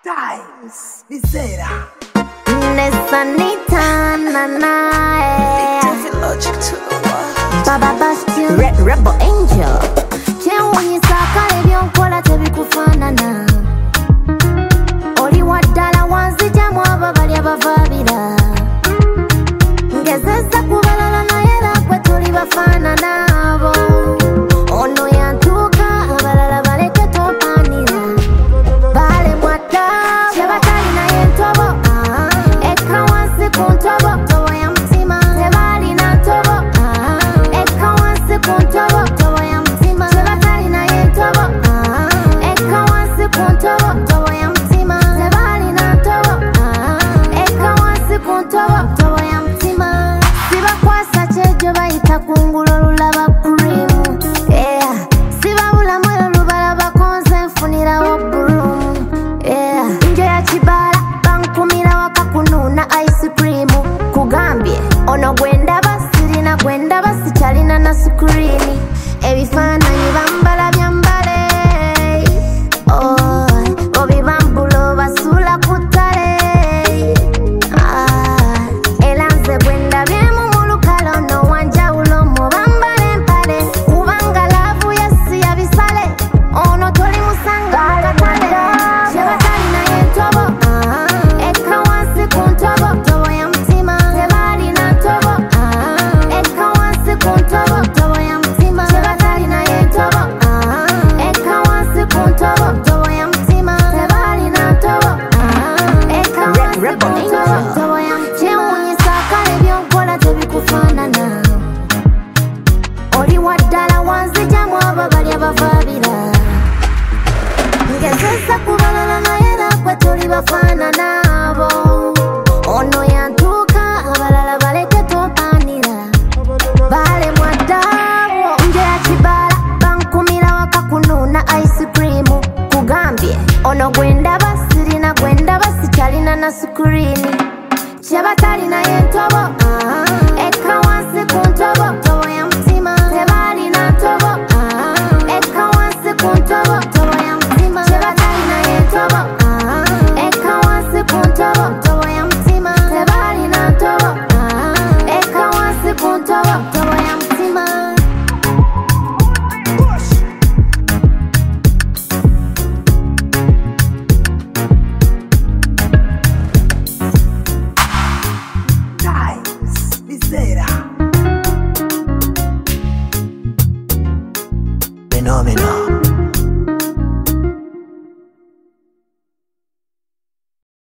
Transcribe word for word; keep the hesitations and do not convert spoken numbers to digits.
Times, Visera. Nesanita Nanae. Logic to the world. Baba Bastion, Red Rebel Angel. Chewe sakale byonkola tebikufanana. Oli wadala wanzija mwaba bali abavabira. Ngezeza kubalala naye nakwe tuli bafanana abo. Ono yantuka abalala baleke topanira. Bale mwata chebatali naye ntobo. Eka wansi kuntobo tobo ya mtima. Tebali na ntobo. Eka wansi kuntobo tobo ya mtima. Chebatali naye ntobo. Eka wansi kuntobo tobo ya mtima. Tebali na ntobo. Eka wansi kuntobo tobo ya mtima. Siba kwasa chejo bayita kungulo lulaba kurimu. Yeah. Siba ula mwelo lubala bakonze mfunira wa burumu. Yeah. Nje ya chibala bankumira wakakununa ice cream. Kugambye ono gwenda basiri na gwenda basichalina na sukurini. Ebifananyi bambala byambale. Oh, obi bambulo basula kutale. Ah, elanze gwenda byemu mulukalo no wanja ulo mu bambale mpale. Kubanga lavu yasi ya bisale. Ono toli musanga katale. Chebatali na yentobo. Eka wansi kuntobo tobo ya mtima. Tebali na ntobo. Eka wansi kuntobo tobo ya mtima. Chebatali na yentobo. Eka wansi kuntobo tobo ya mtima. Tebali na ntobo. Eka wansi kuntobo tobo ya mtima. Chewe sakale byonkola tebikufanana. Oli wadala wanzija mwaba bali abavabira. Ngezeza kubalala naye nakwe tuli bafanana abo. Ono yantuka abalala baleke topanira. Bale mwadabo nje ya chibala bankumira wakakununa ice cream. Kugambye ono gwenda basiri na gwenda basichalina na sukuri.